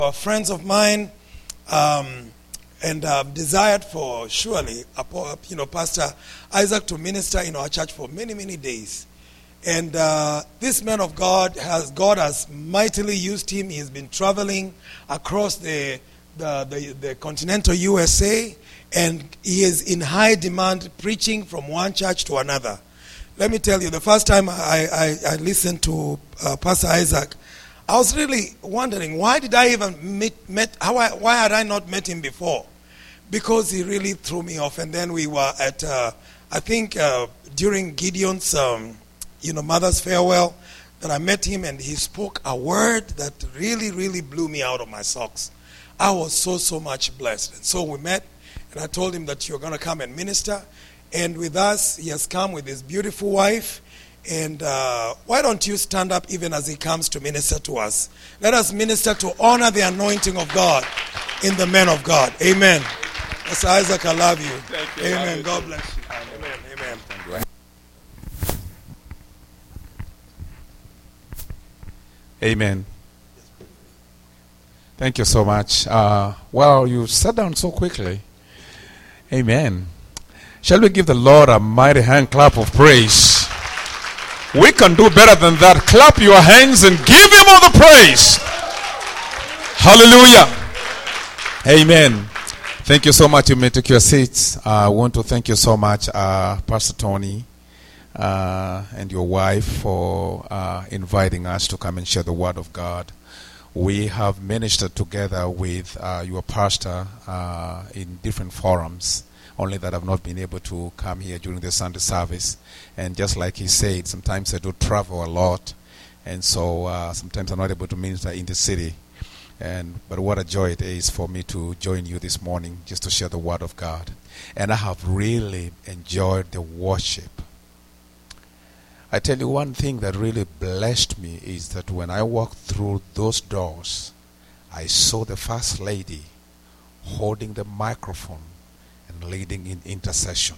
Friends of mine, and desired for surely, Pastor Isaac to minister in our church for many, many days. And this man of God has mightily used him. He has been traveling across the continental USA, and he is in high demand, preaching from one church to another. Let me tell you, the first time I listened to Pastor Isaac, I was really wondering, why did I even why had I not met him before? Because he really threw me off. And then we were at, I think, during Gideon's, mother's farewell, that I met him, and he spoke a word that really, really blew me out of my socks. I was so much blessed. And so we met, and I told him that you're going to come and minister. And with us, he has come with his beautiful wife. And why don't you stand up even as he comes to minister to us? Let us minister to honor the anointing of God in the men of God. Amen. Pastor Isaac, I love you. Thank you. Amen. God bless you. Amen. Amen. Amen. Thank you so much. Well, you sat down so quickly. Amen. Shall we give the Lord a mighty hand clap of praise? We can do better than that. Clap your hands and give him all the praise. Hallelujah. Amen. Thank you so much. You may take your seats. I want to thank you so much, Pastor Tony, and your wife for inviting us to come and share the word of God. We have ministered together with your pastor in different forums, only that I've not been able to come here during the Sunday service. And just like he said, sometimes I do travel a lot, and so sometimes I'm not able to minister in the city. But what a joy it is for me to join you this morning just to share the word of God. And I have really enjoyed the worship. I tell you, one thing that really blessed me is that when I walked through those doors, I saw the First Lady holding the microphone and leading in intercession.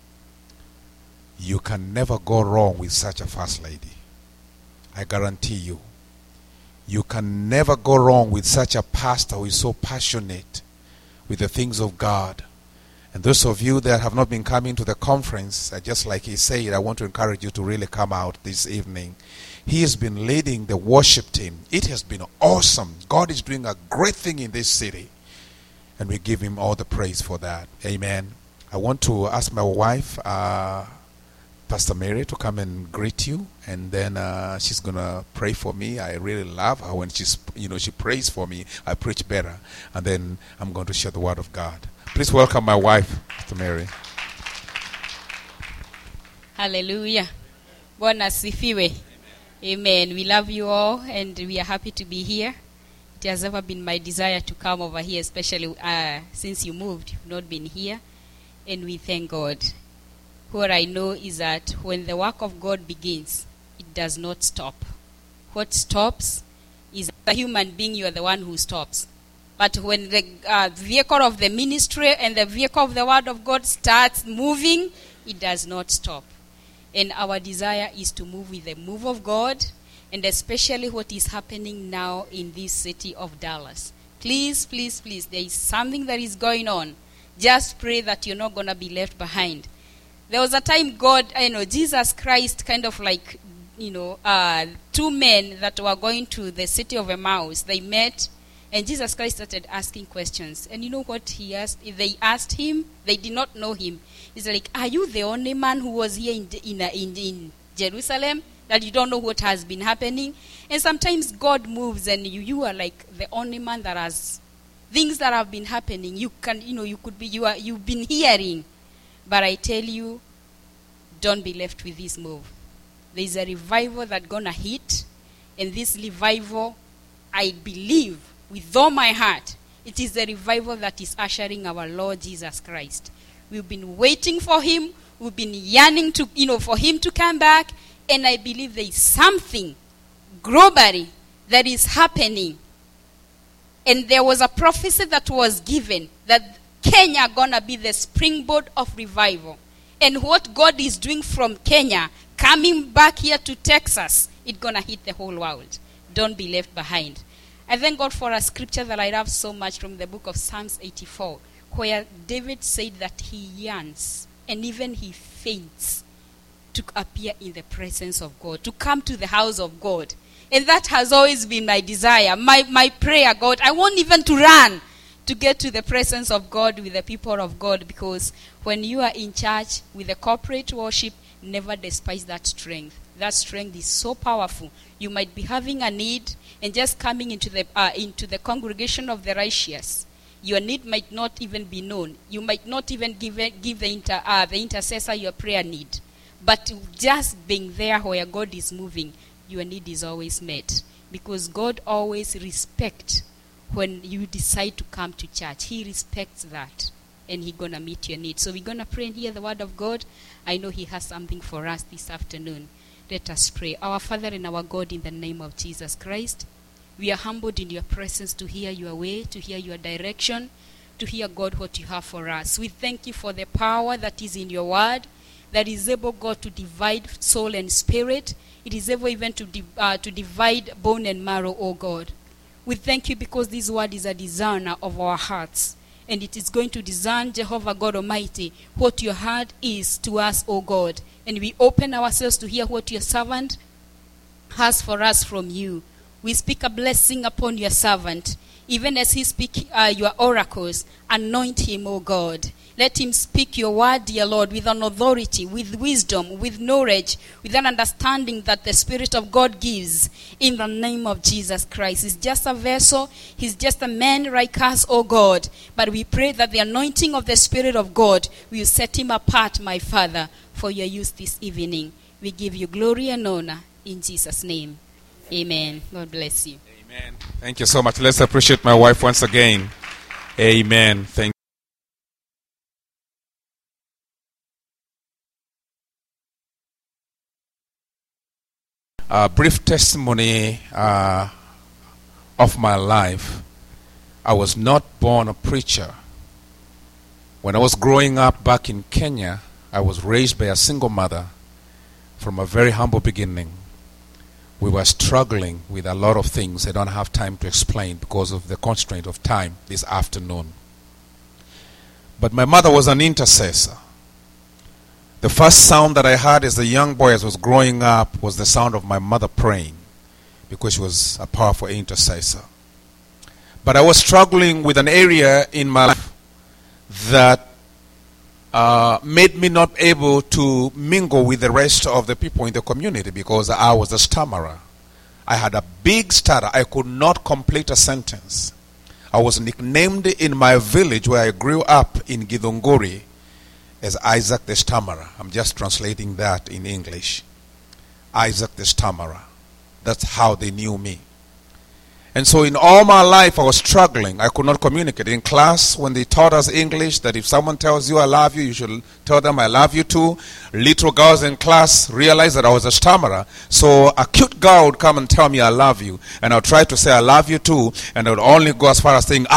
You can never go wrong with such a First Lady. I guarantee you. You can never go wrong with such a pastor who is so passionate with the things of God. And those of you that have not been coming to the conference, just like he said, I want to encourage you to really come out this evening. He has been leading the worship team. It has been awesome. God is doing a great thing in this city. And we give him all the praise for that. Amen. I want to ask my wife, Pastor Mary, to come and greet you, and then she's gonna pray for me. I really love her when she prays for me. I preach better, and then I'm going to share the word of God. Please welcome my wife, Pastor Mary. Hallelujah. Bwana asifiwe. Amen. We love you all, and we are happy to be here. It has ever been my desire to come over here, especially since you moved. You've not been here, and we thank God. What I know is that when the work of God begins, it does not stop. What stops is a human being. You are the one who stops. But when the vehicle of the ministry and the vehicle of the word of God starts moving, it does not stop. And our desire is to move with the move of God, and especially what is happening now in this city of Dallas. Please, please, please, there is something that is going on. Just pray that you're not going to be left behind. There was a time Jesus Christ kind of like, two men that were going to the city of Emmaus. They met, and Jesus Christ started asking questions. And you know what he asked? They asked him, they did not know him. He's like, are you the only man who was here in Jerusalem that you don't know what has been happening? And sometimes God moves, and you are like the only man that has things that have been happening. You've been hearing. But I tell you, don't be left with this move. There is a revival that's going to hit. And this revival, I believe with all my heart, it is the revival that is ushering our Lord Jesus Christ. We've been waiting for him. We've been yearning for him to come back. And I believe there is something globally that is happening. And there was a prophecy that was given that Kenya gonna be the springboard of revival. And what God is doing from Kenya, coming back here to Texas, it's gonna hit the whole world. Don't be left behind. I thank God for a scripture that I love so much from the book of Psalms 84, where David said that he yearns and even he faints to appear in the presence of God, to come to the house of God. And that has always been my desire, my prayer, God. I want even to run to get to the presence of God with the people of God, because when you are in church with the corporate worship, never despise that strength. That strength is so powerful. You might be having a need and just coming into the congregation of the righteous. Your need might not even be known. You might not even give the intercessor your prayer need. But just being there where God is moving, your need is always met. Because God always respects when you decide to come to church. He respects that. And He's going to meet your need. So we're going to pray and hear the word of God. I know He has something for us this afternoon. Let us pray. Our Father and our God, in the name of Jesus Christ, we are humbled in your presence to hear your way, to hear your direction, to hear, God, what you have for us. We thank you for the power that is in your word, that is able, God, to divide soul and spirit. It is able even to divide bone and marrow, oh God. We thank you because this word is a discerner of our hearts. And it is going to discern, Jehovah God Almighty, what your heart is to us, O God. And we open ourselves to hear what your servant has for us from you. We speak a blessing upon your servant. Even as he speaks your oracles, anoint him, O God. Let him speak your word, dear Lord, with an authority, with wisdom, with knowledge, with an understanding that the Spirit of God gives, in the name of Jesus Christ. He's just a vessel. He's just a man like us, oh God. But we pray that the anointing of the Spirit of God will set him apart, my Father, for your use this evening. We give you glory and honor in Jesus' name. Amen. God bless you. Amen. Thank you so much. Let's appreciate my wife once again. Amen. Thank you. A brief testimony of my life. I was not born a preacher. When I was growing up back in Kenya, I was raised by a single mother from a very humble beginning. We were struggling with a lot of things I don't have time to explain because of the constraint of time this afternoon. But my mother was an intercessor. The first sound that I heard as a young boy as I was growing up was the sound of my mother praying, because she was a powerful intercessor. But I was struggling with an area in my life that made me not able to mingle with the rest of the people in the community, because I was a stammerer. I had a big stutter. I could not complete a sentence. I was nicknamed in my village where I grew up in Githunguri as Isaac the Stammerer. I'm just translating that in English. Isaac the Stammerer. That's how they knew me. And so in all my life I was struggling. I could not communicate. In class, when they taught us English, that if someone tells you I love you, you should tell them I love you too. Little girls in class realized that I was a stammerer. So a cute girl would come and tell me I love you. And I would try to say I love you too. And I would only go as far as saying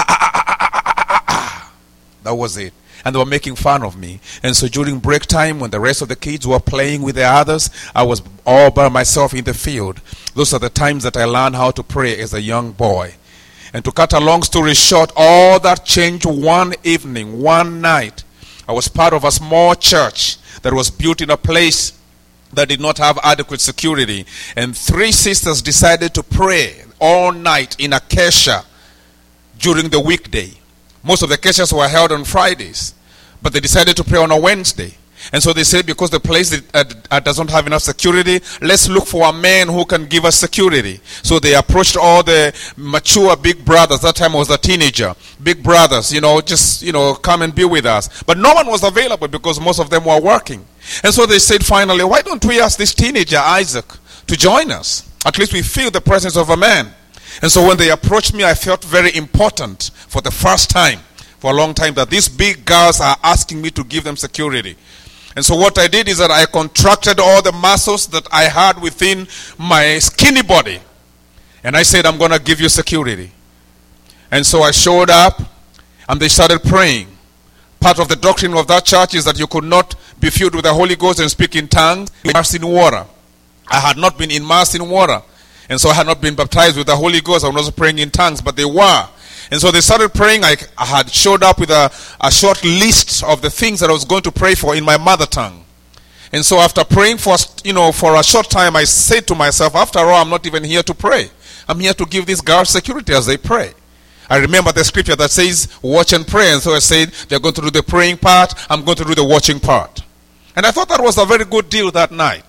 That was it. And they were making fun of me. And so during break time, when the rest of the kids were playing with the others, I was all by myself in the field. Those are the times that I learned how to pray as a young boy. And to cut a long story short, all that changed one evening, one night. I was part of a small church that was built in a place that did not have adequate security. And 3 sisters decided to pray all night in Acacia during the weekday. Most of the cases were held on Fridays, but they decided to pray on a Wednesday. And so they said, because the place doesn't have enough security, let's look for a man who can give us security. So they approached all the mature big brothers. That time I was a teenager. Big brothers, just come and be with us. But no one was available because most of them were working. And so they said finally, why don't we ask this teenager, Isaac, to join us? At least we feel the presence of a man. And so when they approached me, I felt very important for the first time, for a long time, that these big girls are asking me to give them security. And so what I did is that I contracted all the muscles that I had within my skinny body. And I said, I'm going to give you security. And so I showed up and they started praying. Part of the doctrine of that church is that you could not be filled with the Holy Ghost and speak in tongues immersed in water. I had not been immersed in water. And so I had not been baptized with the Holy Ghost. I was also praying in tongues, but they were. And so they started praying. I had showed up with a short list of the things that I was going to pray for in my mother tongue. And so after praying for a short time, I said to myself, after all, I'm not even here to pray. I'm here to give these girls security as they pray. I remember the scripture that says, watch and pray. And so I said, they're going to do the praying part. I'm going to do the watching part. And I thought that was a very good deal that night.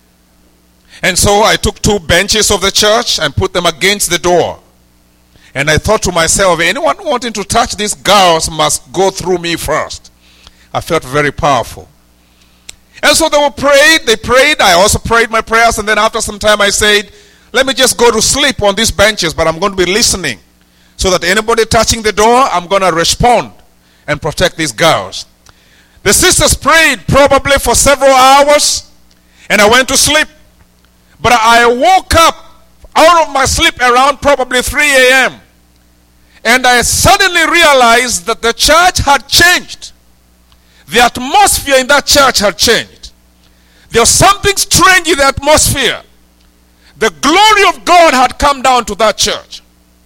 And so I took 2 benches of the church and put them against the door. And I thought to myself, anyone wanting to touch these girls must go through me first. I felt very powerful. And so they prayed. I also prayed my prayers. And then after some time I said, let me just go to sleep on these benches, but I'm going to be listening. So that anybody touching the door, I'm going to respond and protect these girls. The sisters prayed probably for several hours. And I went to sleep. But I woke up out of my sleep around probably 3 a.m. And I suddenly realized that the church had changed. The atmosphere in that church had changed. There was something strange in the atmosphere. The glory of God had come down to that church.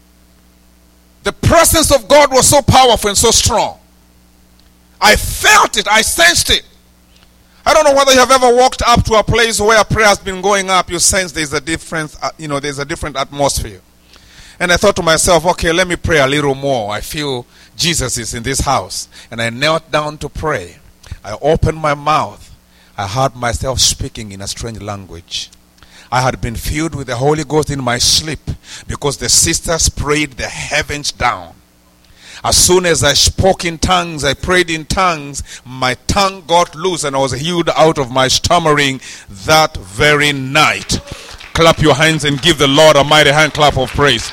The presence of God was so powerful and so strong. I felt it. I sensed it. I don't know whether you have ever walked up to a place where a prayer has been going up. You sense there's a different, there's a different atmosphere. And I thought to myself, okay, let me pray a little more. I feel Jesus is in this house. And I knelt down to pray. I opened my mouth. I heard myself speaking in a strange language. I had been filled with the Holy Ghost in my sleep because the sisters prayed the heavens down. As soon as I spoke in tongues, I prayed in tongues, my tongue got loose and I was healed out of my stammering that very night. Clap your hands and give the Lord a mighty hand clap of praise.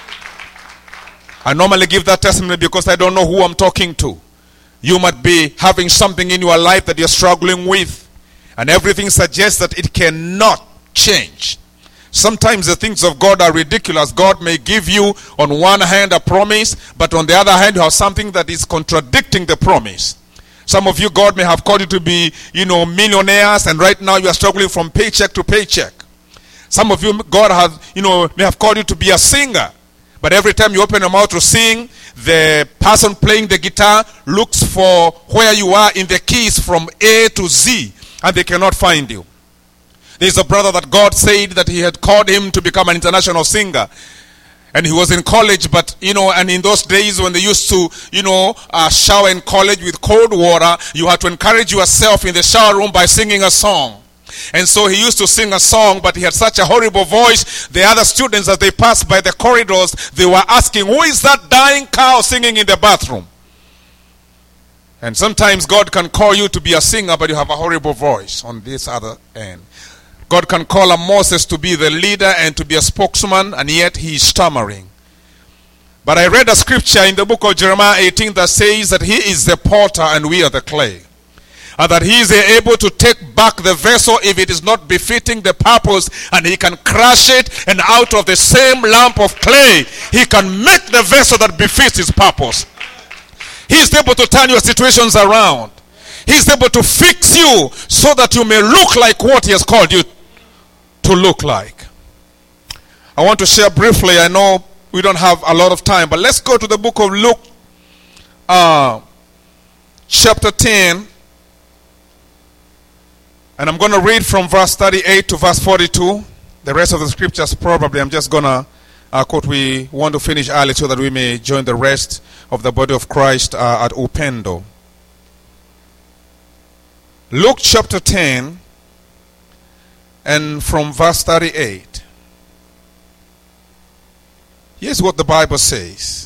I normally give that testimony because I don't know who I'm talking to. You might be having something in your life that you're struggling with, and everything suggests that it cannot change. Sometimes the things of God are ridiculous. God may give you on one hand a promise, but on the other hand you have something that is contradicting the promise. Some of you, God may have called you to be, millionaires, and right now you are struggling from paycheck to paycheck. Some of you, God has, may have called you to be a singer, but every time you open your mouth to sing, the person playing the guitar looks for where you are in the keys from A to Z, and they cannot find you. There's a brother that God said that he had called him to become an international singer. And he was in college, but, and in those days when they used to, shower in college with cold water, you had to encourage yourself in the shower room by singing a song. And so he used to sing a song, but he had such a horrible voice. The other students, as they passed by the corridors, they were asking, who is that dying cow singing in the bathroom? And sometimes God can call you to be a singer, but you have a horrible voice on this other end. God can call a Moses to be the leader and to be a spokesman, and yet he is stammering. But I read a scripture in the book of Jeremiah 18 that says that he is the potter and we are the clay. And that he is able to take back the vessel if it is not befitting the purpose, and he can crush it, and out of the same lump of clay, he can make the vessel that befits his purpose. He is able to turn your situations around. He is able to fix you so that you may look like what he has called you to look like. I want to share briefly. I know we don't have a lot of time, but let's go to the book of Luke chapter 10, and I'm going to read from verse 38 to verse 42. The rest of the scriptures probably I'm just going to quote. We want to finish early so that we may join the rest of the body of Christ at Upendo. Luke chapter 10 and from verse 38. Here's what the Bible says.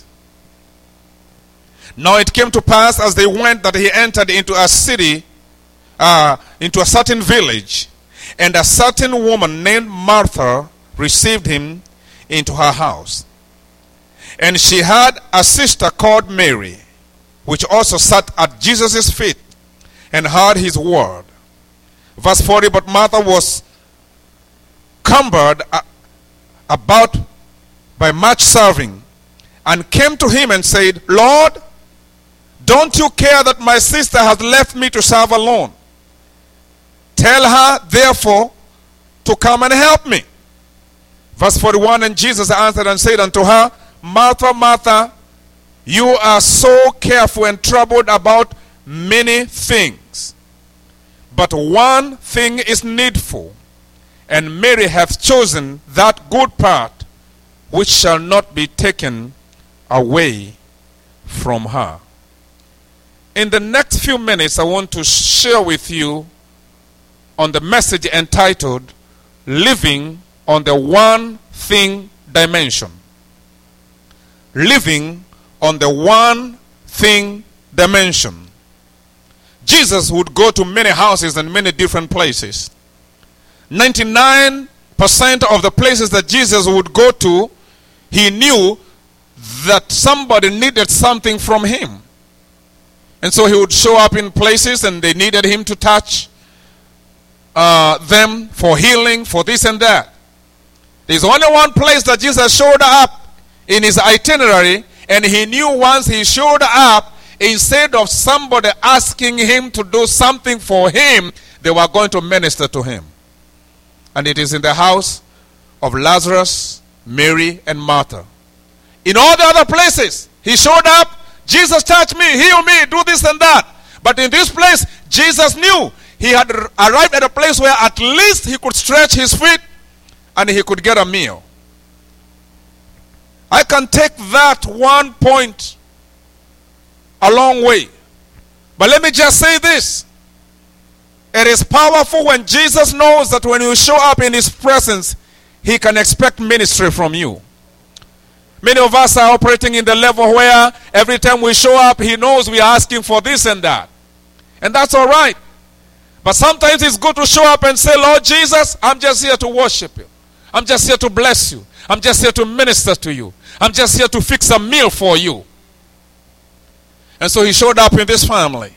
Now it came to pass as they went that he entered into a city, into a certain village, and a certain woman named Martha received him into her house. And she had a sister called Mary, which also sat at Jesus' feet and heard his word. Verse 40, but Martha was cumbered about by much serving, and came to him and said, Lord, don't you care that my sister has left me to serve alone? Tell her, therefore, to come and help me. Verse 41, and Jesus answered and said unto her, Martha, Martha, you are so careful and troubled about many things. But one thing is needful, and Mary hath chosen that good part which shall not be taken away from her. In the next few minutes, I want to share with you on the message entitled, Living on the One Thing Dimension. Living on the one thing dimension. Jesus would go to many houses and many different places. 99% of the places that Jesus would go to, he knew that somebody needed something from him. And so he would show up in places and they needed him to touch them for healing, for this and that. There's only one place that Jesus showed up in his itinerary, and he knew once he showed up, instead of somebody asking him to do something for him, they were going to minister to him. And it is in the house of Lazarus, Mary, and Martha. In all the other places, he showed up, Jesus touched me, heal me, do this and that. But in this place, Jesus knew he had arrived at a place where at least he could stretch his feet and he could get a meal. I can take that one point a long way. But let me just say this. It is powerful when Jesus knows that when you show up in his presence, he can expect ministry from you. Many of us are operating in the level where every time we show up, he knows we are asking for this and that. And that's all right. But sometimes it's good to show up and say, Lord Jesus, I'm just here to worship you. I'm just here to bless you. I'm just here to minister to you. I'm just here to fix a meal for you. And so he showed up in this family.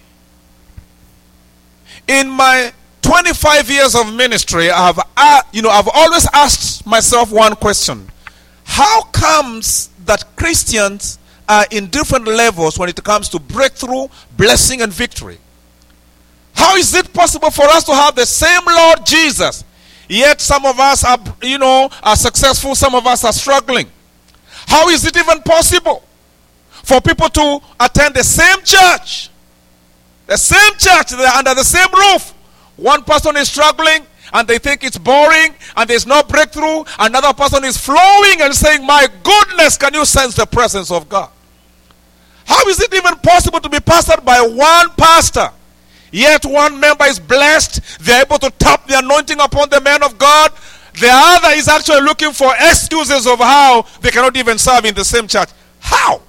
In my 25 years of ministry, I've always asked myself one question. How comes that Christians are in different levels when it comes to breakthrough, blessing, and victory? How is it possible for us to have the same Lord Jesus, yet some of us are successful, some of us are struggling? How is it even possible for people to attend the same church? They're under the same roof. One person is struggling and they think it's boring and there's no breakthrough. Another person is flowing and saying, my goodness, can you sense the presence of God? How is it even possible to be pastored by one pastor, yet one member is blessed, they're able to tap the anointing upon the man of God, the other is actually looking for excuses of how they cannot even serve in the same church? How?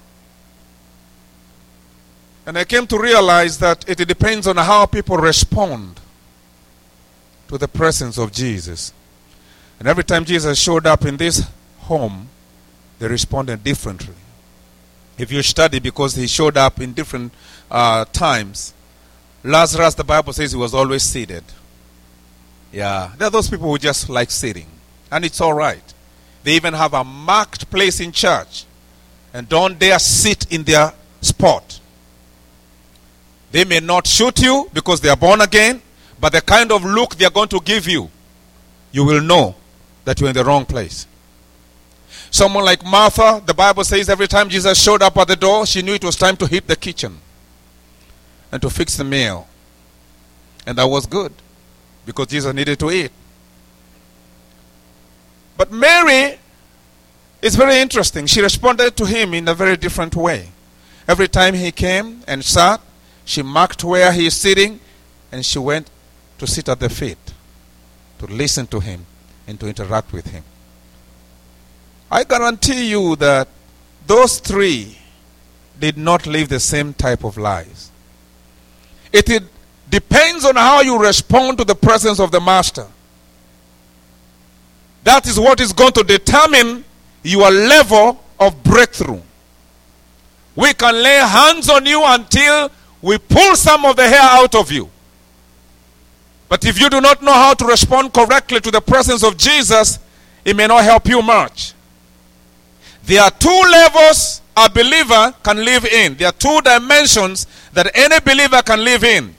And I came to realize that it depends on how people respond to the presence of Jesus. And every time Jesus showed up in this home, they responded differently. If you study, because he showed up in different times, Lazarus, the Bible says he was always seated. Yeah, there are those people who just like sitting. And it's all right. They even have a marked place in church and don't dare sit in their spot. They may not shoot you because they are born again, but the kind of look they are going to give you, you will know that you're in the wrong place. Someone like Martha, the Bible says every time Jesus showed up at the door, she knew it was time to hit the kitchen and to fix the meal. And that was good, because Jesus needed to eat. But Mary is very interesting. She responded to him in a very different way. Every time he came and sat, she marked where he is sitting, and she went to sit at the feet, to listen to him and to interact with him. I guarantee you that those three did not live the same type of lives. It depends on how you respond to the presence of the Master. That is what is going to determine your level of breakthrough. We can lay hands on you until we pull some of the hair out of you. But if you do not know how to respond correctly to the presence of Jesus, it may not help you much. There are two levels a believer can live in. There are two dimensions that any believer can live in.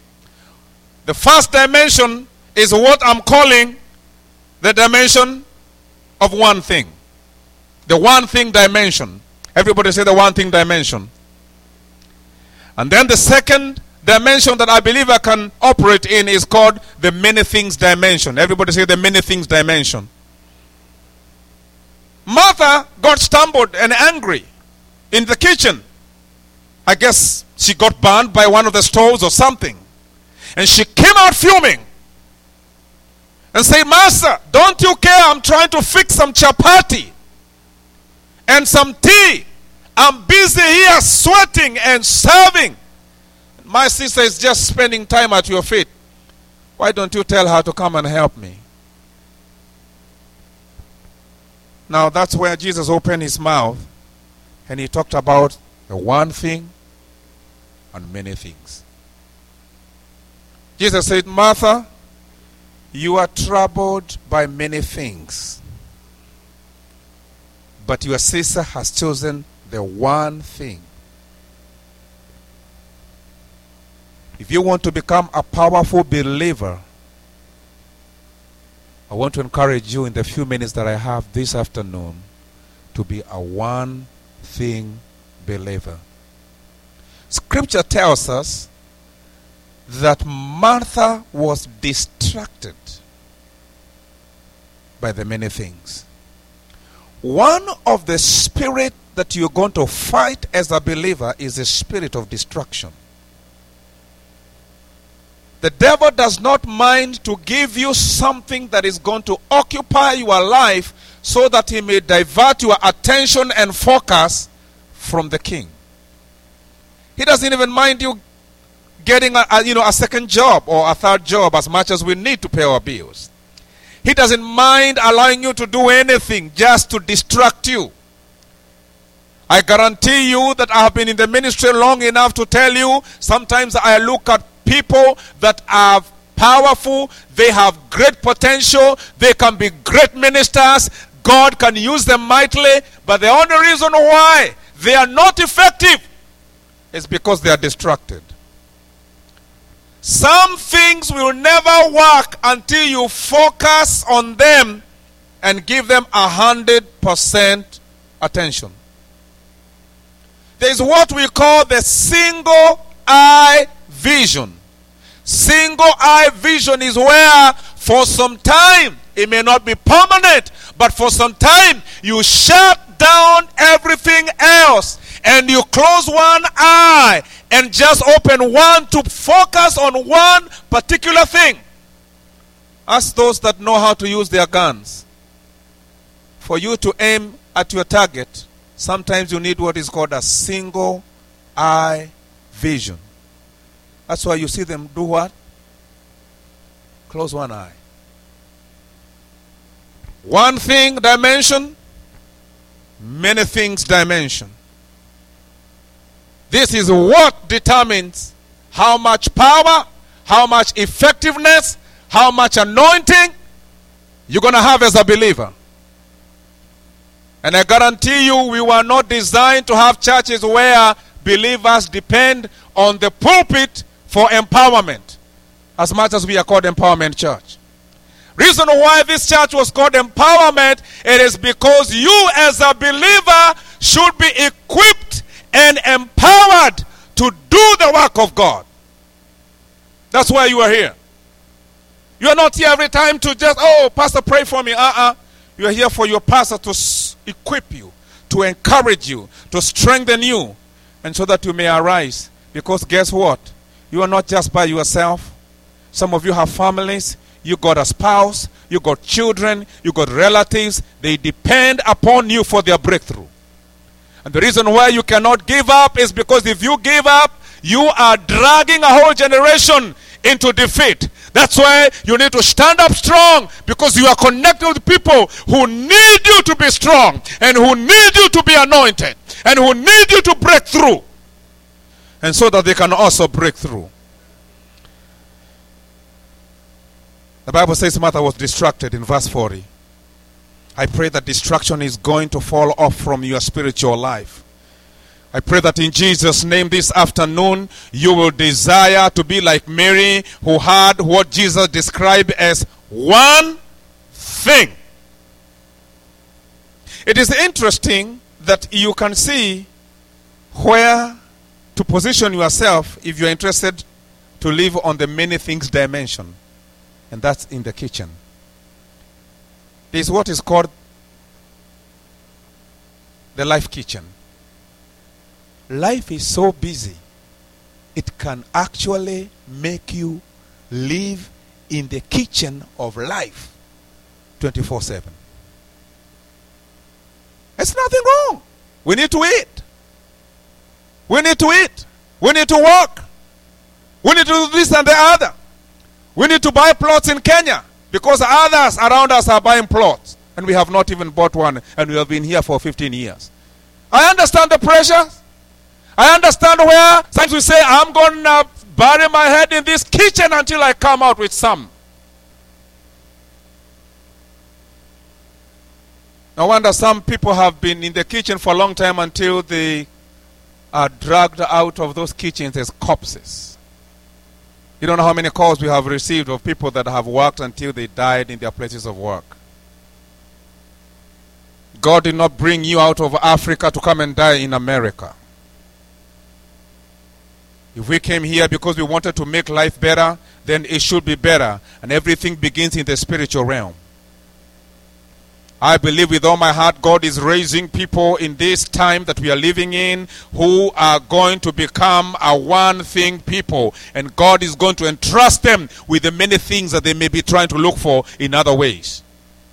The first dimension is what I'm calling the dimension of one thing. The one thing dimension. Everybody say the one thing dimension. And then the second dimension that I believe I can operate in is called the many things dimension. Everybody say the many things dimension. Martha got stumbled and angry in the kitchen. I guess she got burned by one of the stoves or something. And she came out fuming and said, Master, don't you care? I'm trying to fix some chapati and some tea. I'm busy here sweating and serving. My sister is just spending time at your feet. Why don't you tell her to come and help me? Now that's where Jesus opened his mouth and he talked about the one thing and many things. Jesus said, Martha, you are troubled by many things, but your sister has chosen the one thing. If you want to become a powerful believer, I want to encourage you in the few minutes that I have this afternoon to be a one thing believer. Scripture tells us that Martha was distracted by the many things. One of the spirit that you're going to fight as a believer is the spirit of distraction. The devil does not mind to give you something that is going to occupy your life so that he may divert your attention and focus from the king. He doesn't even mind you getting a second job or a third job as much as we need to pay our bills. He doesn't mind allowing you to do anything just to distract you. I guarantee you that I have been in the ministry long enough to tell you, sometimes I look at people that are powerful, they have great potential, they can be great ministers, God can use them mightily, but the only reason why they are not effective is because they are distracted. Some things will never work until you focus on them and give them 100% attention. There is what we call the single eye vision. Single eye vision is where for some time, it may not be permanent, but for some time you shut down everything else and you close one eye and just open one to focus on one particular thing. Ask those that know how to use their guns. For you to aim at your target, sometimes you need what is called a single eye vision. That's why you see them do what? Close one eye. One thing dimension, many things dimension. This is what determines how much power, how much effectiveness, how much anointing you're going to have as a believer. And I guarantee you, we were not designed to have churches where believers depend on the pulpit for empowerment, as much as we are called Empowerment Church. Reason why this church was called Empowerment, it is because you as a believer should be equipped and empowered to do the work of God. That's why you are here. You are not here every time to just, oh, pastor, pray for me. You are here for your pastor to equip you, to encourage you, to strengthen you, and so that you may arise. Because guess what? You are not just by yourself. Some of you have families. You got a spouse. You got children. You got relatives. They depend upon you for their breakthrough. And the reason why you cannot give up is because if you give up, you are dragging a whole generation into defeat. That's why you need to stand up strong, because you are connected with people who need you to be strong and who need you to be anointed and who need you to break through, and so that they can also break through. The Bible says Martha was distracted in verse 40. I pray that distraction is going to fall off from your spiritual life. I pray that in Jesus' name this afternoon you will desire to be like Mary, who had what Jesus described as one thing. It is interesting that you can see where to position yourself if you're interested to live on the many things dimension. And that's in the kitchen. This is what is called the life kitchen. Life is so busy, it can actually make you live in the kitchen of life 24/7. There's nothing wrong. We need to eat. We need to eat. We need to work. We need to do this and the other. We need to buy plots in Kenya because others around us are buying plots and we have not even bought one, and we have been here for 15 years. I understand the pressure. I understand where sometimes we say, I'm going to bury my head in this kitchen until I come out with some. No wonder some people have been in the kitchen for a long time until they are dragged out of those kitchens as corpses. You don't know how many calls we have received of people that have worked until they died in their places of work. God did not bring you out of Africa to come and die in America. If we came here because we wanted to make life better, then it should be better. And everything begins in the spiritual realm. I believe with all my heart God is raising people in this time that we are living in who are going to become a one thing people. And God is going to entrust them with the many things that they may be trying to look for in other ways.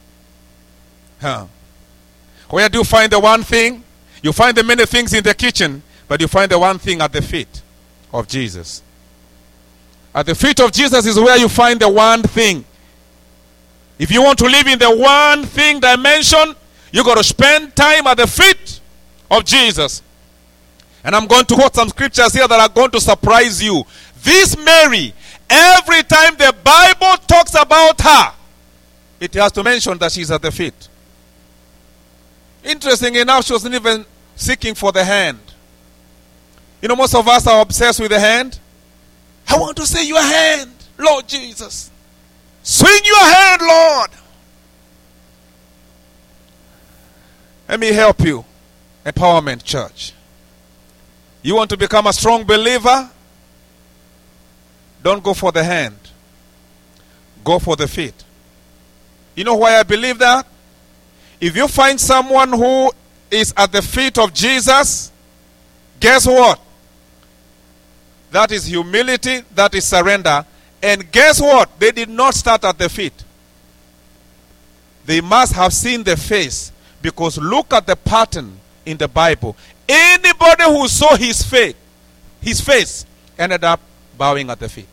Where do you find the one thing? You find the many things in the kitchen, but you find the one thing at the feet of Jesus. At the feet of Jesus is where you find the one thing. If you want to live in the one thing dimension, you got to spend time at the feet of Jesus. And I'm going to quote some scriptures here that are going to surprise you. This Mary, every time the Bible talks about her, it has to mention that she's at the feet. Interesting enough, she wasn't even seeking for the hand. You know, most of us are obsessed with the hand. I want to say your hand, Lord Jesus. Swing your hand, Lord. Let me help you. Empowerment Church. You want to become a strong believer? Don't go for the hand. Go for the feet. You know why I believe that? If you find someone who is at the feet of Jesus, guess what? That is humility, that is surrender. And guess what? They did not start at the feet. They must have seen the face, because look at the pattern in the Bible. Anybody who saw his face ended up bowing at the feet.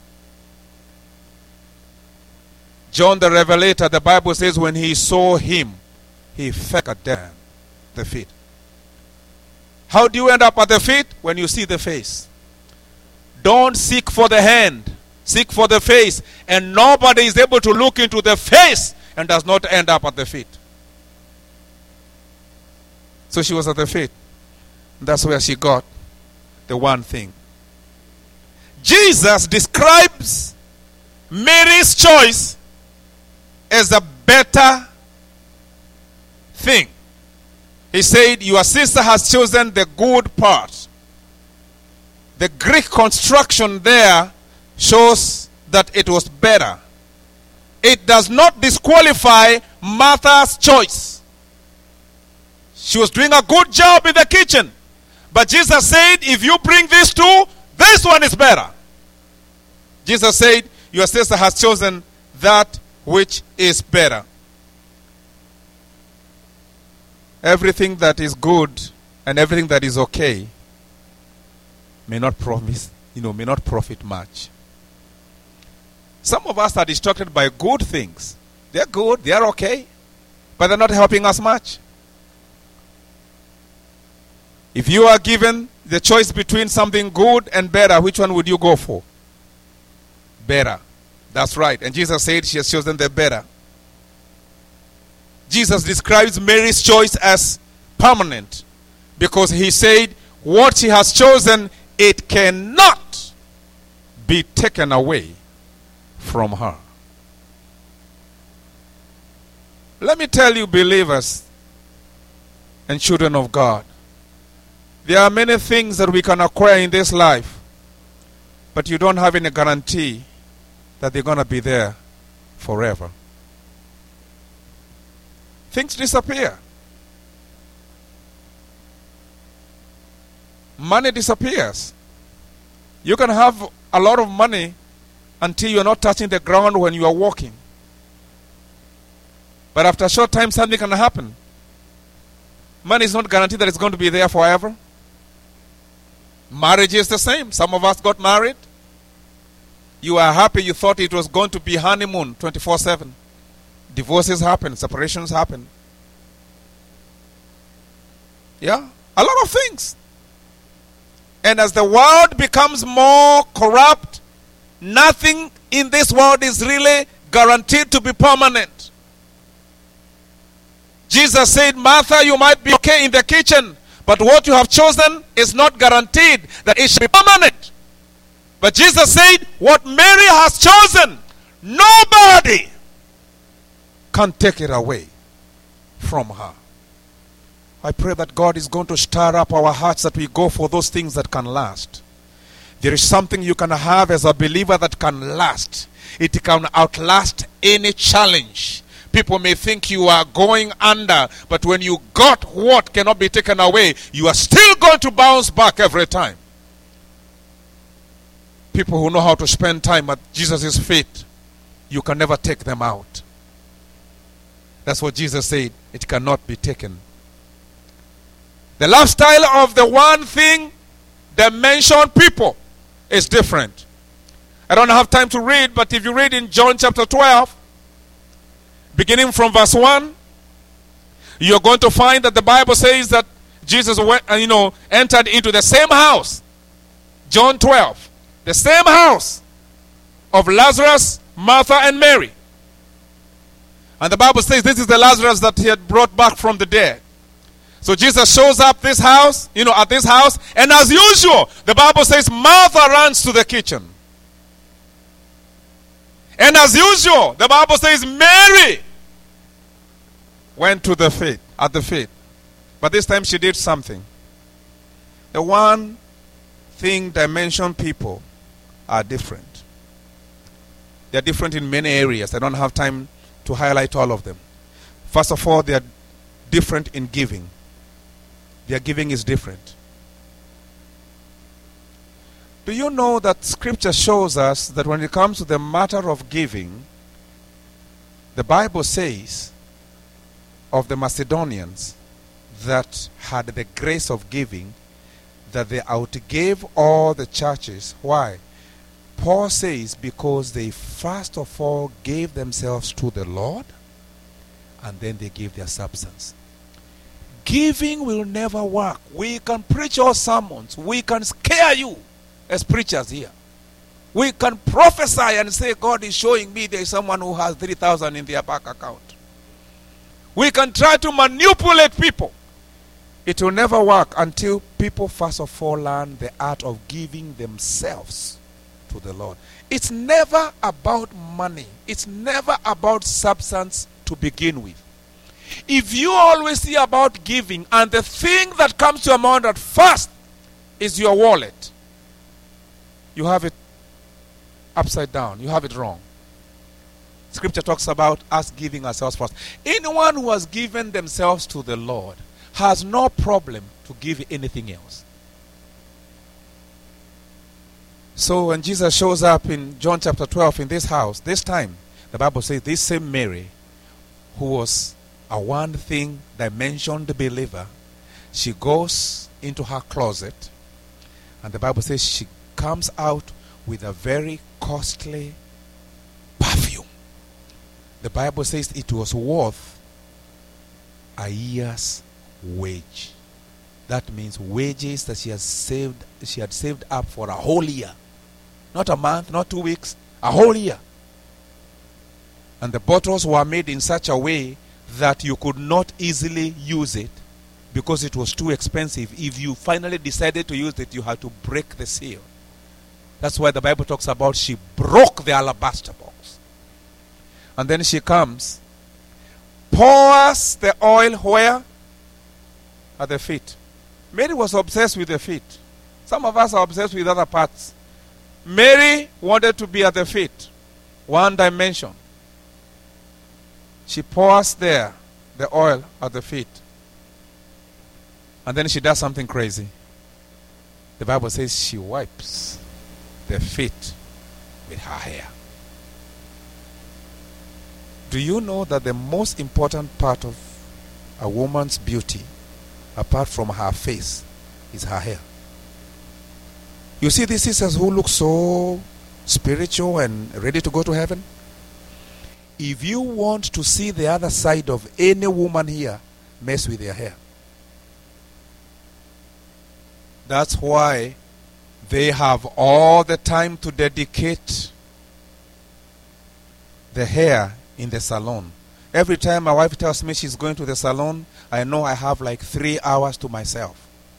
John the Revelator, the Bible says, when he saw him, he fell down at the feet. How do you end up at the feet? When you see the face. Don't seek for the hand. Seek for the face. And nobody is able to look into the face and does not end up at the feet. So she was at the feet. That's where she got the one thing. Jesus describes Mary's choice as a better thing. He said, your sister has chosen the good part. The Greek construction there shows that it was better. It does not disqualify Martha's choice. She was doing a good job in the kitchen. But Jesus said, if you bring these two, this one is better. Jesus said, your sister has chosen that which is better. Everything that is good and everything that is okay may not profit much. Some of us are distracted by good things. They're good, they're okay, but they're not helping us much. If you are given the choice between something good and better, which one would you go for? Better. That's right. And Jesus said she has chosen the better. Jesus describes Mary's choice as permanent, because he said what she has chosen, it cannot be taken away from her. Let me tell you, believers, and children of God. There are many things that we can acquire in this life, but you don't have any guarantee that they're going to be there forever. Things disappear. Money disappears. You can have a lot of money until you're not touching the ground when you are walking. But after a short time, something can happen. Money is not guaranteed that it's going to be there forever. Marriage is the same. Some of us got married. You are happy, you thought it was going to be honeymoon 24/7. Divorces happen, separations happen. Yeah, a lot of things. And as the world becomes more corrupt, nothing in this world is really guaranteed to be permanent. Jesus said, Martha, you might be okay in the kitchen, but what you have chosen is not guaranteed that it should be permanent. But Jesus said, what Mary has chosen, nobody can take it away from her. I pray that God is going to stir up our hearts that we go for those things that can last. There is something you can have as a believer that can last. It can outlast any challenge. People may think you are going under, but when you got what cannot be taken away, you are still going to bounce back every time. People who know how to spend time at Jesus' feet, you can never take them out. That's what Jesus said. It cannot be taken. The lifestyle of the one thing dimension people is different. I don't have time to read, but if you read in John chapter 12, beginning from verse 1, you're going to find that the Bible says that Jesus went, entered into the same house. John 12. The same house of Lazarus, Martha, and Mary. And the Bible says this is the Lazarus that he had brought back from the dead. So Jesus shows up this house, at this house, and as usual, the Bible says Martha runs to the kitchen. And as usual, the Bible says Mary went to the feet, at the feet. But this time she did something. The one thing dimension people are different. They are different in many areas. I don't have time to highlight all of them. First of all, they are different in giving. Their giving is different. Do you know that Scripture shows us that when it comes to the matter of giving, the Bible says of the Macedonians that had the grace of giving, that they outgave all the churches. Why? Paul says because they first of all gave themselves to the Lord, and then they gave their substance. Giving will never work. We can preach our sermons. We can scare you as preachers here. We can prophesy and say, God is showing me there is someone who has 3,000 in their bank account. We can try to manipulate people. It will never work until people first of all learn the art of giving themselves to the Lord. It's never about money. It's never about substance to begin with. If you always see about giving and the thing that comes to your mind at first is your wallet, you have it upside down. You have it wrong. Scripture talks about us giving ourselves first. Anyone who has given themselves to the Lord has no problem to give anything else. So when Jesus shows up in John chapter 12 in this house, this time, the Bible says this same Mary, who was a one thing dimensioned believer, she goes into her closet, and the Bible says she comes out with a very costly perfume. The Bible says it was worth a year's wage. That means wages that she had saved up for a whole year. Not a month, not 2 weeks, a whole year. And the bottles were made in such a way that you could not easily use it because it was too expensive. If you finally decided to use it, you had to break the seal. That's why the Bible talks about she broke the alabaster box. And then she comes, pours the oil where? at the feet. Mary was obsessed with the feet. Some of us are obsessed with other parts. Mary wanted to be at the feet. One dimension. She pours there the oil at the feet. And then she does something crazy. The Bible says she wipes the feet with her hair. Do you know that the most important part of a woman's beauty, apart from her face, is her hair? You see these sisters who look so spiritual and ready to go to heaven? If you want to see the other side of any woman here, mess with their hair. That's why they have all the time to dedicate the hair in the salon. Every time my wife tells me she's going to the salon, I know I have like 3 hours to myself.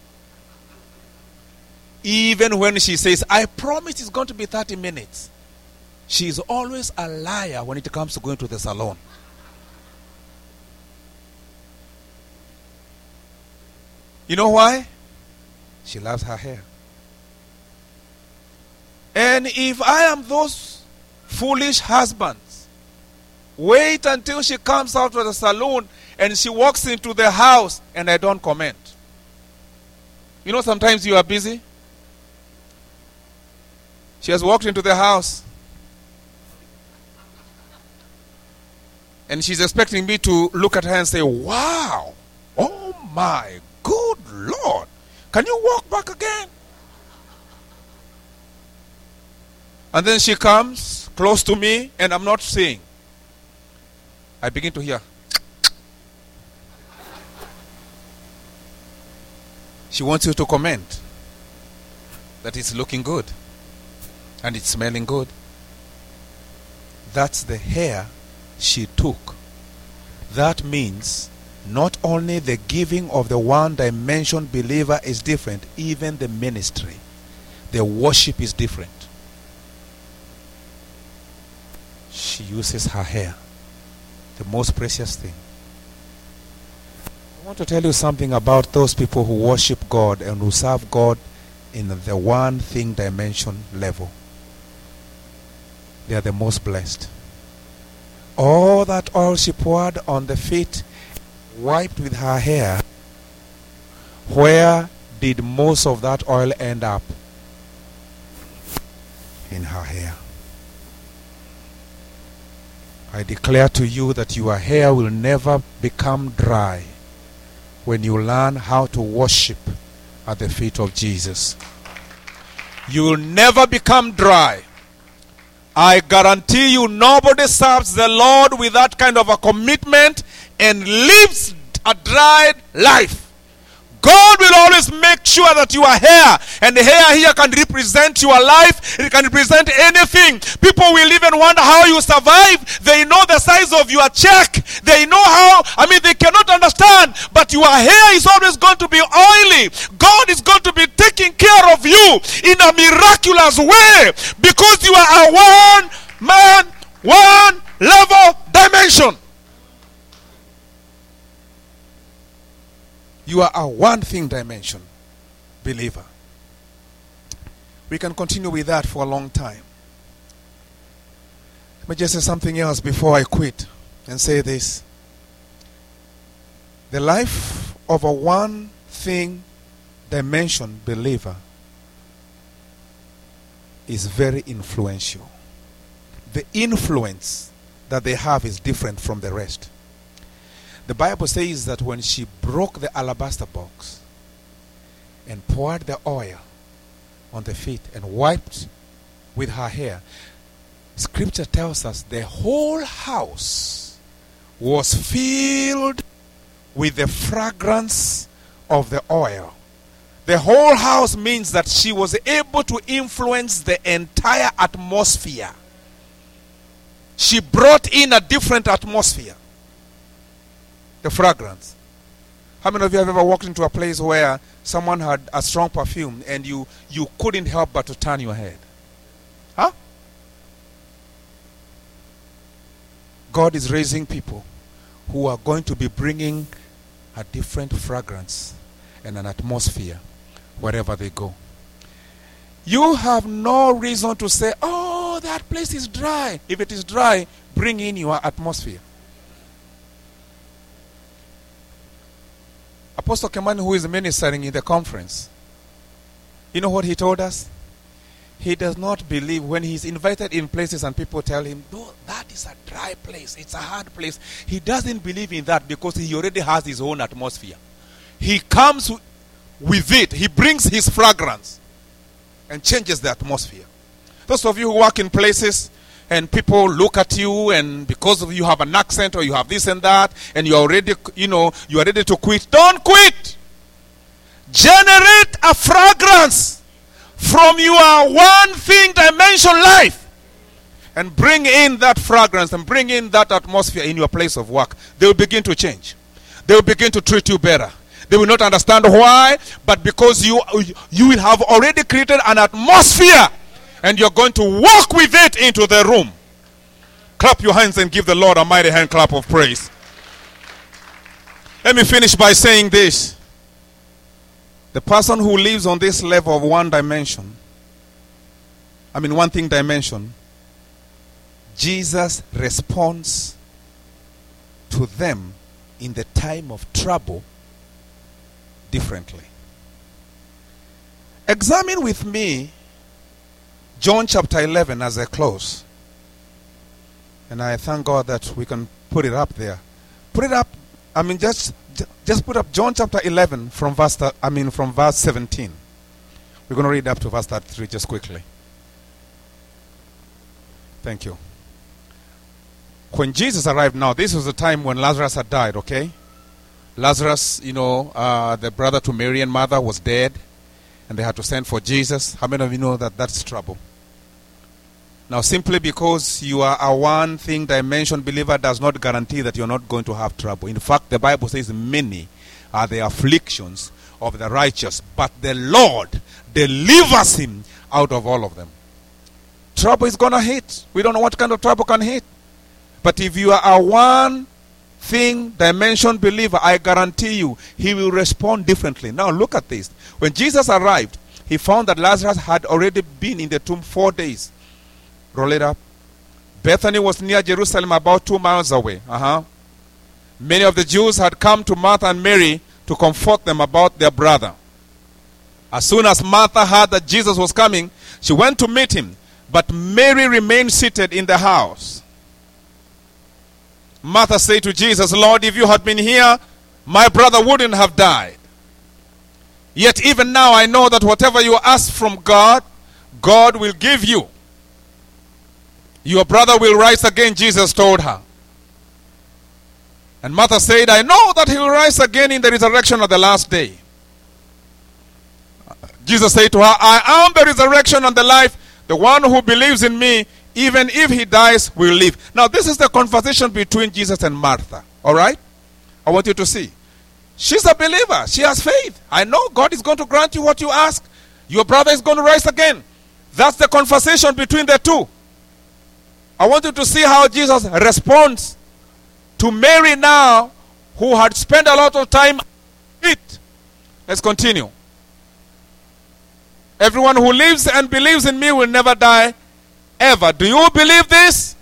Even when she says, I promise it's going to be 30 minutes. She's always a liar when it comes to going to the salon. You know why? She loves her hair. And if I am those foolish husbands, wait until she comes out of the salon and she walks into the house and I don't comment. You know, sometimes you are busy. She has walked into the house and she's expecting me to look at her and say, wow, oh my good Lord, can you walk back again? And then she comes close to me and I'm not seeing. I begin to hear. She wants you to comment that it's looking good and it's smelling good. That's the hair she took. That means not only the giving of the one-dimension believer is different, even the ministry, the worship is different. She uses her hair, the most precious thing. I want to tell you something about those people who worship God and who serve God in the one thing dimension level. They are the most blessed. All that oil she poured on the feet, wiped with her hair, where did most of that oil end up? In her hair. I declare to you that your hair will never become dry when you learn how to worship at the feet of Jesus. You will never become dry. I guarantee you, nobody serves the Lord with that kind of a commitment and lives a dried life. God will always make sure that your hair, and the hair here can represent your life, it can represent anything. People will even wonder how you survive. They know the size of your check. They know how, they cannot understand, but your hair is always going to be oily. God is going to be taking care of you in a miraculous way because you are a one man, one level dimension. You are a one thing dimension believer. We can continue with that for a long time. Let me just say something else before I quit and say this. The life of a one thing dimension believer is very influential. The influence that they have is different from the rest. The Bible says that when she broke the alabaster box and poured the oil on the feet and wiped with her hair, Scripture tells us the whole house was filled with the fragrance of the oil. The whole house means that she was able to influence the entire atmosphere. She brought in a different atmosphere. The fragrance. How many of you have ever walked into a place where someone had a strong perfume and you couldn't help but to turn your head? Huh? God is raising people who are going to be bringing a different fragrance and an atmosphere wherever they go. You have no reason to say, oh, that place is dry. If it is dry, bring in your atmosphere. Apostle Kemani, who is ministering in the conference, you know what he told us? He does not believe when he's invited in places and people tell him, no, that is a dry place, it's a hard place. He doesn't believe in that because he already has his own atmosphere. He comes with it. He brings his fragrance and changes the atmosphere. Those of you who work in places and people look at you, and because of you have an accent or you have this and that, and you're already, you are ready to quit. Don't quit. Generate a fragrance from your one thing dimension life and bring in that fragrance and bring in that atmosphere in your place of work. They will begin to change. They will begin to treat you better. They will not understand why, but because you will have already created an atmosphere and you're going to walk with it into the room. Clap your hands and give the Lord a mighty hand clap of praise. Let me finish by saying this. The person who lives on this level of one thing dimension, Jesus responds to them in the time of trouble differently. Examine with me John chapter 11 as I close. And I thank God that we can put it up there. Put it up. Just put up John chapter 11 from verse 17. We're going to read up to verse 33 just quickly. Thank you. When Jesus arrived, now this was the time when Lazarus had died, okay? Lazarus, the brother to Mary and Martha, was dead, and they had to send for Jesus. How many of you know that that's trouble? Now, simply because you are a one thing dimension believer does not guarantee that you're not going to have trouble. In fact, the Bible says many are the afflictions of the righteous, but the Lord delivers him out of all of them. Trouble is going to hit. We don't know what kind of trouble can hit. But if you are a one thing dimension believer, I guarantee you, he will respond differently. Now look at this. When Jesus arrived, he found that Lazarus had already been in the tomb 4 days. Roll it up. Bethany was near Jerusalem, about 2 miles away. Many of the Jews had come to Martha and Mary to comfort them about their brother. As soon as Martha heard that Jesus was coming, she went to meet him. But Mary remained seated in the house. Martha said to Jesus, Lord, if you had been here, my brother wouldn't have died. Yet even now I know that whatever you ask from God, God will give you. Your brother will rise again, Jesus told her. And Martha said, I know that he will rise again in the resurrection of the last day. Jesus said to her, I am the resurrection and the life. The one who believes in me, even if he dies, will live. Now, this is the conversation between Jesus and Martha. All right? I want you to see. She's a believer. She has faith. I know God is going to grant you what you ask. Your brother is going to rise again. That's the conversation between the two. I want you to see how Jesus responds to Mary now, who had spent a lot of time on it. Let's continue. Everyone who lives and believes in me will never die, ever. Do you believe this?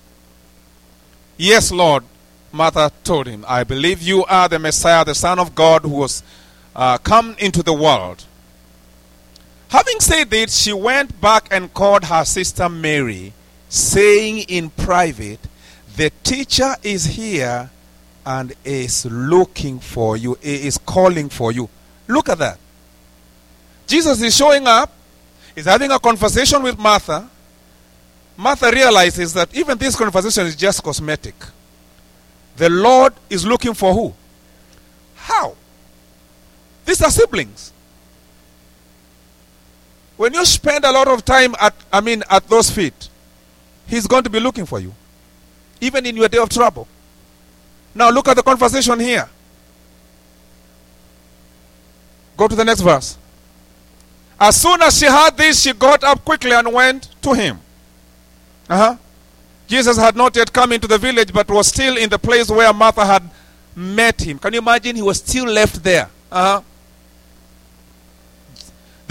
Yes, Lord. Martha told him, I believe you are the Messiah, the Son of God, who was come into the world. Having said this, she went back and called her sister Mary, saying in private, the teacher is here and is looking for you, is calling for you. Look at that. Jesus is showing up, is having a conversation with Martha. Martha realizes that even this conversation is just cosmetic. The Lord is looking for who? How? These are siblings. When you spend a lot of time at those feet, He's going to be looking for you, even in your day of trouble. Now look at the conversation here. Go to the next verse. As soon as she heard this, she got up quickly and went to him. Jesus had not yet come into the village, but was still in the place where Martha had met him. Can you imagine? He was still left there.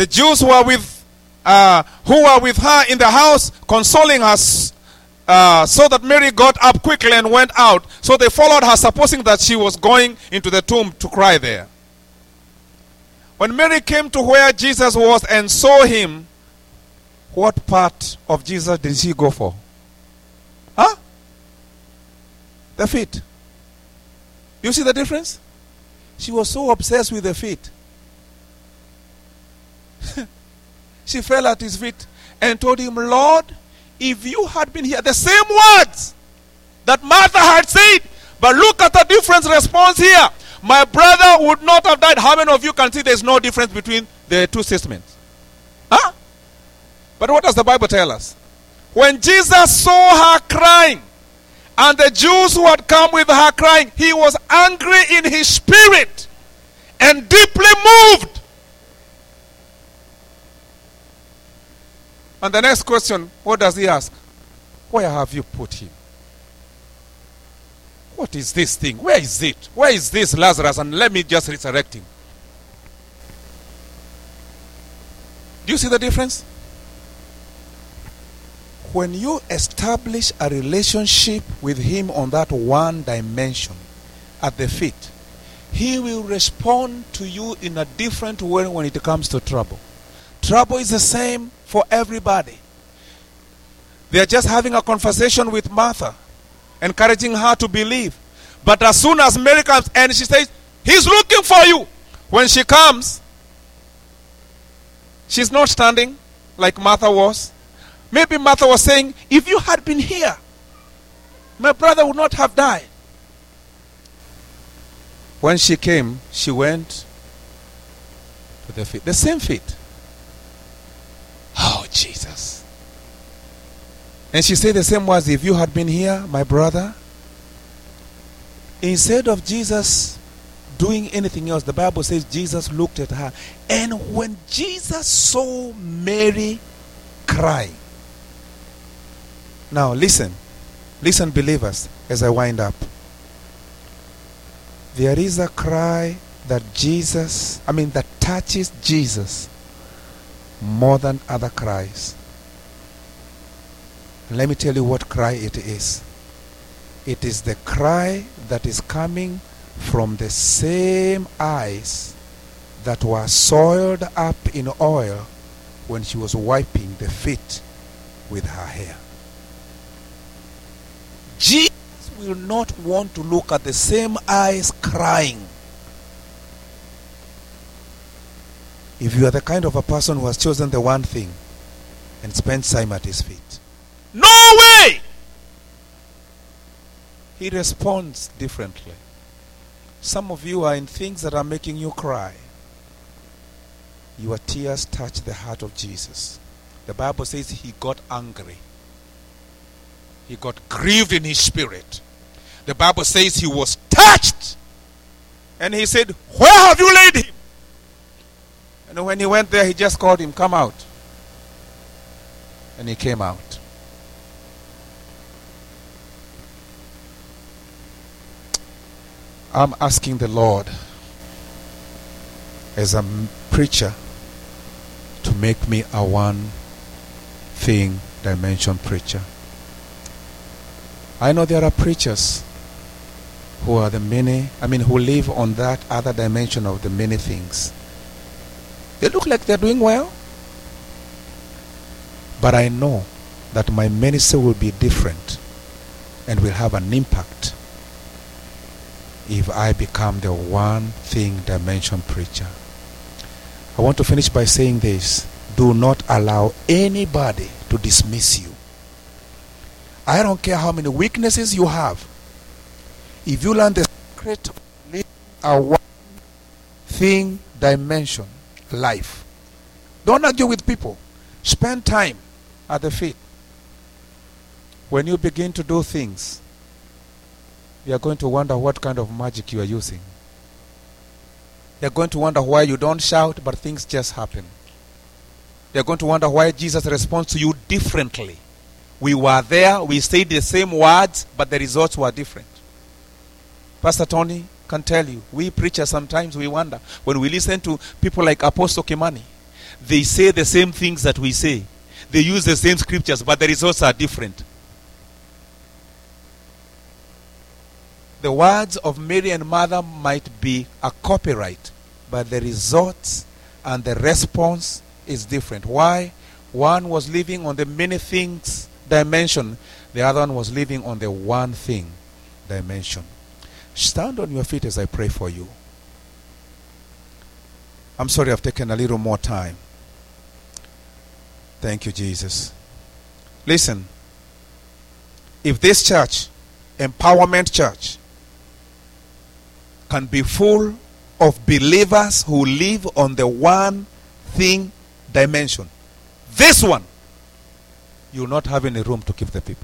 The Jews who were with her in the house, consoling her, so that Mary got up quickly and went out. So they followed her, supposing that she was going into the tomb to cry there. When Mary came to where Jesus was and saw him, what part of Jesus did she go for? Huh? The feet. You see the difference? She was so obsessed with the feet. She fell at his feet and told him, Lord, if you had been here, the same words that Martha had said, but look at the different response here. My brother would not have died. How many of you can see there's no difference between the two statements? Huh? But what does the Bible tell us? When Jesus saw her crying, and the Jews who had come with her crying, he was angry in his spirit and deeply moved. And the next question, what does he ask? Where have you put him? What is this thing? Where is it? Where is this Lazarus? And let me just resurrect him. Do you see the difference? When you establish a relationship with him on that one dimension, at the feet, he will respond to you in a different way when it comes to trouble. Trouble is the same for everybody. They are just having a conversation with Martha, encouraging her to believe. But as soon as Mary comes and she says, he's looking for you. When she comes, she's not standing like Martha was. Maybe Martha was saying, if you had been here, my brother would not have died. When she came, she went to the feet. The same feet. Oh, Jesus. And she said the same words, if you had been here, my brother. Instead of Jesus doing anything else, the Bible says Jesus looked at her. And when Jesus saw Mary crying. Now listen. Listen, believers, as I wind up. There is a cry that that touches Jesus more than other cries. Let me tell you what cry it is. It is the cry that is coming from the same eyes that were soiled up in oil when she was wiping the feet with her hair. Jesus will not want to look at the same eyes crying. If you are the kind of a person who has chosen the one thing and spends time at his feet, no way! He responds differently. Some of you are in things that are making you cry. Your tears touch the heart of Jesus. The Bible says he got angry. He got grieved in his spirit. The Bible says he was touched. And he said, where have you laid him? And when he went there, he just called him, come out. And he came out. I'm asking the Lord, as a preacher, to make me a one-thing dimension preacher. I know there are preachers who are who live on that other dimension of the many things. They look like they're doing well. But I know that my ministry will be different and will have an impact if I become the one thing dimension preacher. I want to finish by saying this. Do not allow anybody to dismiss you. I don't care how many weaknesses you have. If you learn the secret of living a one thing dimension life, don't argue with people. Spend time at the feet. When you begin to do things, you are going to wonder what kind of magic you are using. You are going to wonder why you don't shout, but things just happen. You are going to wonder why Jesus responds to you differently. We were there, we said the same words, but the results were different. Pastor Tony can tell you, we preachers sometimes we wonder when we listen to people like Apostle Kimani. they say the same things that we say. They use the same scriptures, but the results are different. The words of Mary and Martha might be a copyright, but the results and the response is different. Why? One was living on the many things dimension. The other one was living on the one thing dimension. Stand on your feet as I pray for you. I'm sorry I've taken a little more time. Thank you, Jesus. Listen. If this church, Empowerment Church, can be full of believers who live on the one thing dimension, this one, you'll not have any room to keep the people.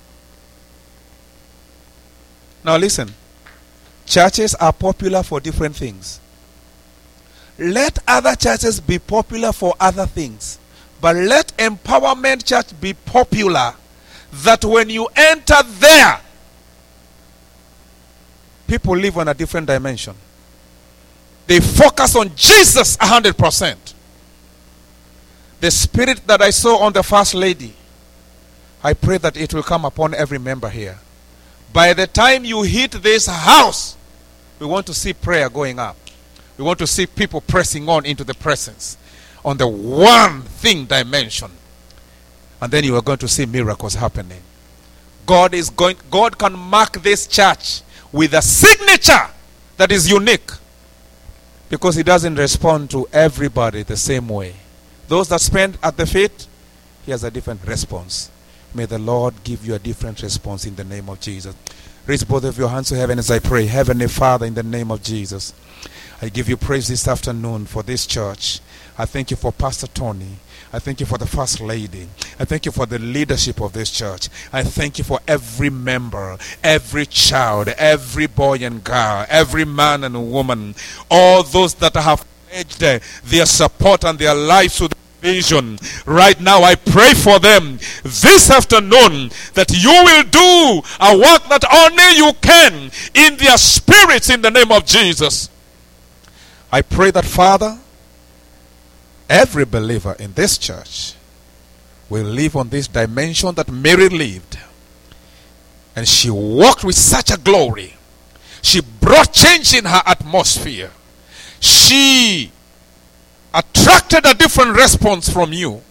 Now listen. Churches are popular for different things. Let other churches be popular for other things. But let Empowerment Church be popular that when you enter there, people live on a different dimension. They focus on Jesus 100%. The spirit that I saw on the First Lady, I pray that it will come upon every member here. By the time you hit this house, we want to see prayer going up. We want to see people pressing on into the presence on the one thing dimension. And then you are going to see miracles happening. God can mark this church with a signature that is unique, because he doesn't respond to everybody the same way. Those that spend at the feet, he has a different response. May the Lord give you a different response in the name of Jesus. Raise both of your hands to heaven as I pray. Heavenly Father, in the name of Jesus, I give you praise this afternoon for this church. I thank you for Pastor Tony. I thank you for the First Lady. I thank you for the leadership of this church. I thank you for every member, every child, every boy and girl, every man and woman, all those that have pledged their support and their lives to the vision. Right now I pray for them this afternoon that you will do a work that only you can in their spirits in the name of Jesus. I pray that, Father, every believer in this church will live on this dimension that Mary lived. And she walked with such a glory. She brought change in her atmosphere. She attracted a different response from you.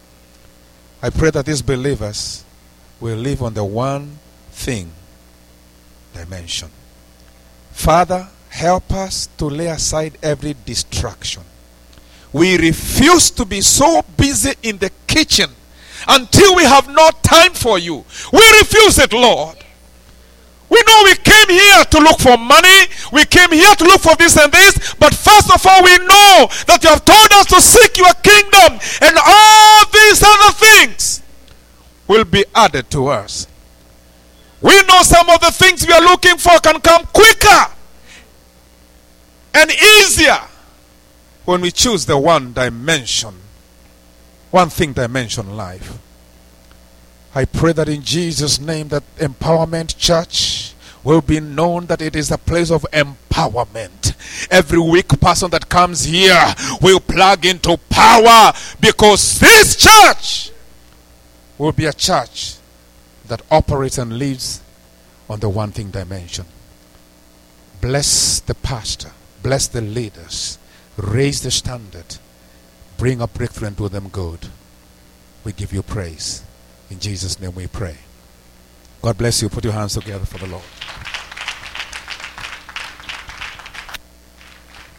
I pray that these believers will live on the one thing dimension. Father, help us to lay aside every distraction. We refuse to be so busy in the kitchen until we have no time for you. We refuse it, Lord. We know we came here to look for money. We came here to look for this and this. But first of all, we know that you have told us to seek your kingdom, and all these other things will be added to us. We know some of the things we are looking for can come quicker and easier when we choose the one dimension, one thing dimension life. I pray that in Jesus' name that Empowerment Church will be known that it is a place of empowerment. Every weak person that comes here will plug into power, because this church will be a church that operates and lives on the one thing dimension. Bless the pastor. Bless the leaders. Raise the standard. Bring a breakthrough and do them good. We give you praise. In Jesus' name we pray. God bless you. Put your hands together for the Lord.